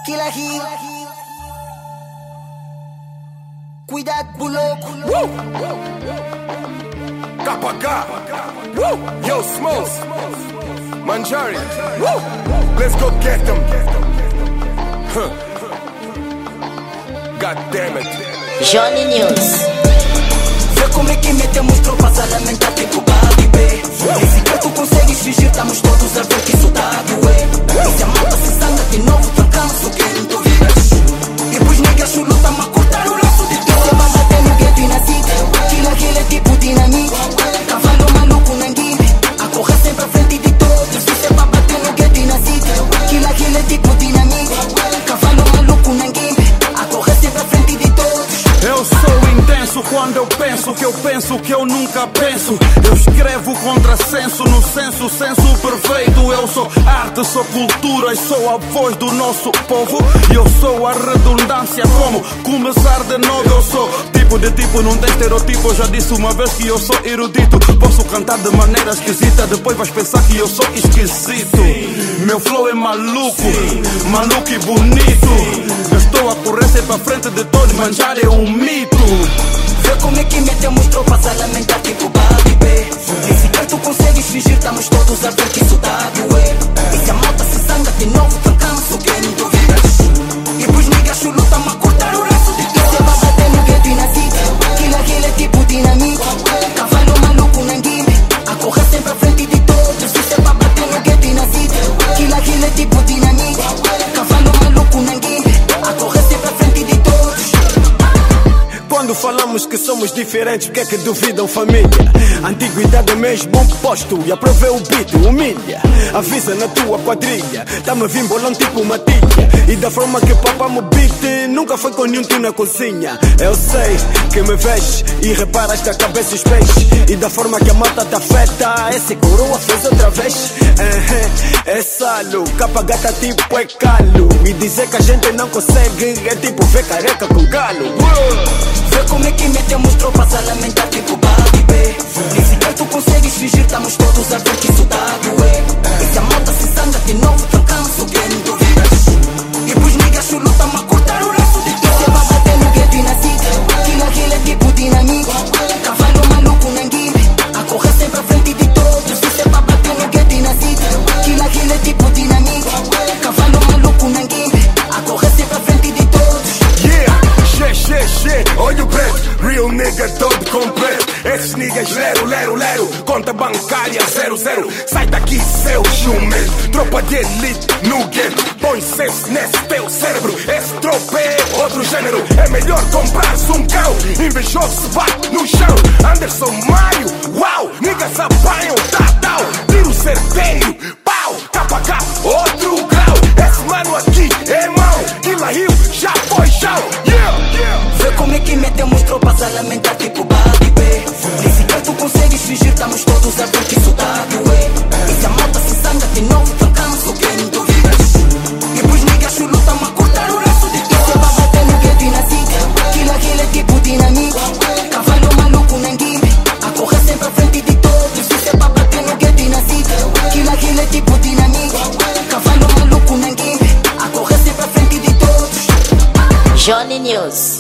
Aquilo aqui. Cuidado, louco. KK. Yo, Smokes. Manjari. Let's go get them. God damn it. Johnny News. Vê como é que metemos tropas a lamentar tipo Babi. Esse que tu consegues fingir, estamos todos a ver que isso tá a doer. E se a malta se sanga de novo, trancamos o que não duvidas. E pros negros lutam a cortar o laço de Deus. Você vai bater no gueto e na cita. Aquilo é tipo dinamite. Cavalo maluco na guimbe. A correr sempre à frente de todos. Você vai bater no gueto e na cita. Aquilo é tipo dinamite. Cavalo maluco na guimbe. A correr sempre à frente de todos. Eu sou intenso quando eu penso que eu nunca penso. Eu escrevo contrassenso no senso perfeito. Eu sou arte, sou cultura e sou a voz do nosso povo. E eu sou a redundância, como começar de novo. Eu sou tipo, não tem estereotipo. Eu já disse uma vez que eu sou erudito. Posso cantar de maneira esquisita, depois vais pensar que eu sou esquisito. Meu flow é maluco, maluco e bonito. Eu estou a correr sempre à frente de todos, manjar é um mito. Vê como é que metemos tropas a lamentar tipo Babi. Esse que tu consegues fingir, estamos todos a ver que isso tá a doer. E se a malta se sanga de novo, trancamos o que não duvidas. E pros niggas lutam a cortar o laço de Deus. Você vai bater no gueto e na cita. Aquilo é tipo dinamite. Cavalo maluco na guimbe. A correr sempre à frente de todos. Você vai bater no gueto e na cita. Aquilo é tipo dinamite. Cavalo maluco na guimbe. A correr sempre à frente de todos. Quando falamos que somos diferentes, porque é que duvidam, família? Antiguidade é mesmo um posto e a prova é o beat, humilha. Avisa na tua quadrilha, tá-me vim bolão tipo matilha. E da forma que papamos beat, nunca foi com nenhum tio na cozinha. Eu sei que me vês e reparas que a cabeça os pés. E da forma que a malta te afeta, esse coroa fez outra vez. É salo, capa gata tipo é calo. E dizer que a gente não consegue é tipo ver careca com galo. Vê como é que metemos tropas a lamentar tipo Babi. Esse que tu consegues fingir, estamos todos a ver que isso tá a doer. E se a malta se sanga de novo, trancamos o que não duvidas. E pros niggas lutam a cortar o laço de Deus. Você vai bater no gueto e na cita. Aquilo é tipo dinamite. Cavalo maluco na guimbe. A correr sempre à frente de todos. Você vai bater no gueto e na cita. Aquilo é tipo dinamite. Cavalo maluco na guimbe. A correr sempre à frente de todos. Olho preto, real nigga todo completo. Esses niggas lero, conta bancária 00. Sai daqui seu jumento. Tropa de elite no gueto. Põe senso nesse teu cérebro. Esse tropa é outro gênero. É melhor comprar-se um cão. Invejoso se bate no chão. Anderson Maio, uau, niggas apanham, tal. Tiro certeiro, pau, KK, outro grau. Esse mano aqui é mau. Killa Hill já foi chão. Vê como é que metemos tropas a lamentar tipo Babi. Esse que tu consegues fingir, estamos todos a ver que isso tá a doer. E se a malta se sanga de novo, trancamos o que não duvidas. E pros niggas lutam a cortar o laço de Deus. Você vai bater no gueto e na cita. Aquilo é tipo dinamite. Cavalo maluco na guimbe. A correr sempre à frente de todos. Você vai bater no gueto e na cita. Aquilo é tipo dinamite. Cavalo maluco na guimbe. A correr sempre à frente de todos. Johnny News.